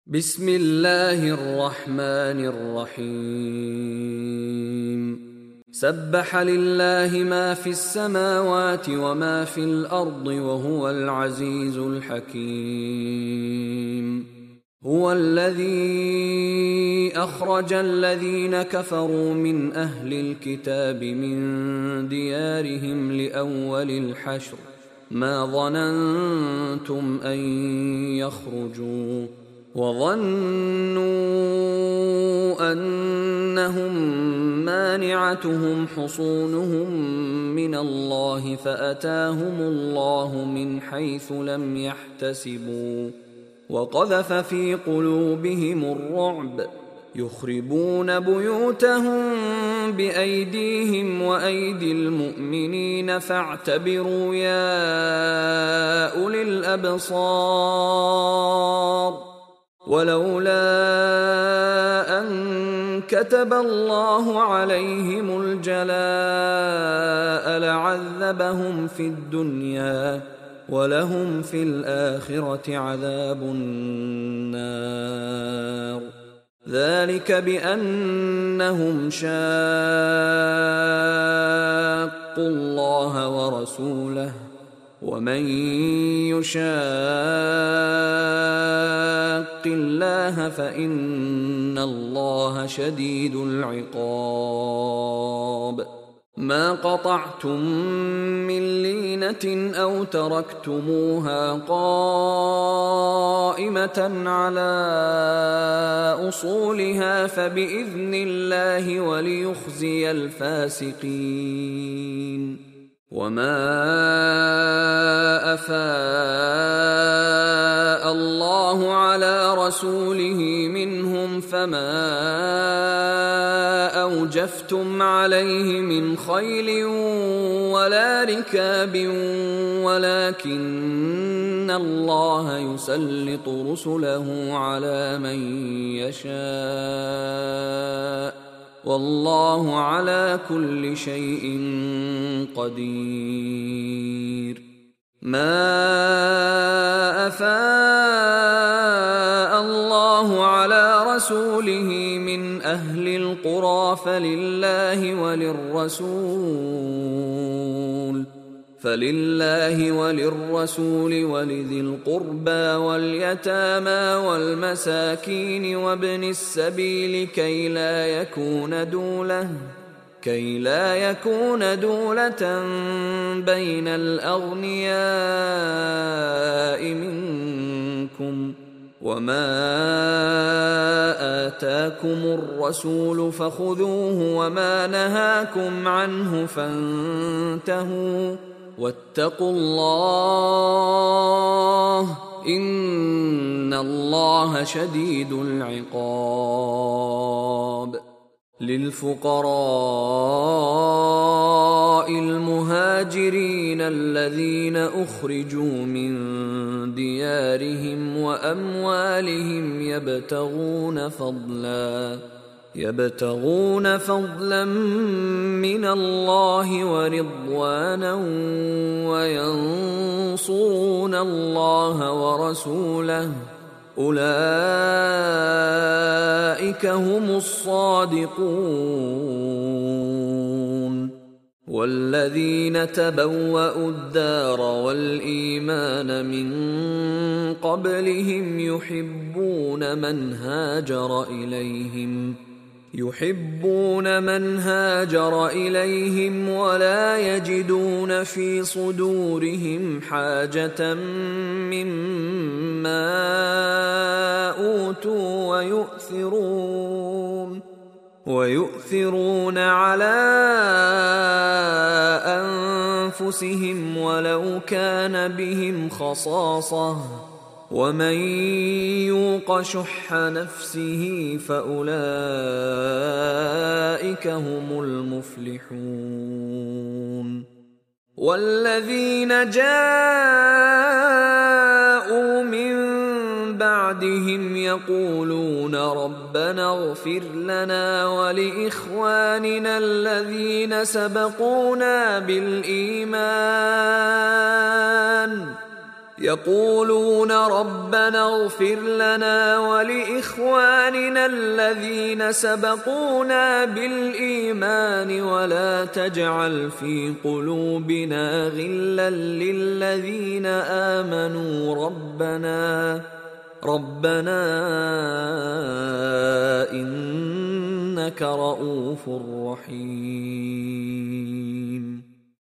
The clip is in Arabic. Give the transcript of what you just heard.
بسم الله الرحمن الرحيم. سبح لله ما في السماوات وما في الأرض وهو العزيز الحكيم. هو الذي أخرج الذين كفروا من أهل الكتاب من ديارهم لأول الحشر ما ظننتم أن يخرجوا وظنوا أنهم مانعتهم حصونهم من الله فأتاهم الله من حيث لم يحتسبوا وقذف في قلوبهم الرعب يخربون بيوتهم بأيديهم وأيدي المؤمنين فاعتبروا يا أولي الأبصار. ولولا أن كتب الله عليهم الجلاء لعذبهم في الدنيا ولهم في الآخرة عذاب النار. ذلك بأنهم شاقوا الله ورسوله ومن يشاق الله فإن الله شديد العقاب. ما قطعتم من لينة أو تركتموها قائمة على أصولها فبإذن الله وليخزي الفاسقين. وما أفاء الله على رسوله منهم فما أوجفتم عليه من خيل ولا ركاب ولكن الله يسلط رسله على من يشاء والله على كل شيء قدير. ما أفاء الله على رسوله من أهل القرى فلله وللرسول ولذي القربى واليتامى والمساكين وابن السبيل كي لا يكون دولة بين الأغنياء منكم. وما آتاكم الرسول فخذوه وما نهاكم عنه فانتهوا واتقوا الله إن الله شديد العقاب. للفقراء المهاجرين الذين أخرجوا من ديارهم وأموالهم يبتغون فضلا من الله ورضوانا وينصرون الله ورسوله أولئك هم الصادقون. والذين تبوأوا الدار والإيمان من قبلهم يحبون من هاجر إليهم ولا يجدون في صدورهم حاجة مما أوتوا ويؤثرون على أنفسهم ولو كان بهم خصاصة ومن يوق شح نفسه فأولئك هم المفلحون. والذين جاءوا من بعدهم يقولون ربنا اغفر لنا ولإخواننا الذين سبقونا بالإيمان يقولون ربنا اغفر لنا ولإخواننا الذين سبقونا بالإيمان ولا تجعل في قلوبنا غلا للذين آمنوا ربنا إنك رؤوف رحيم.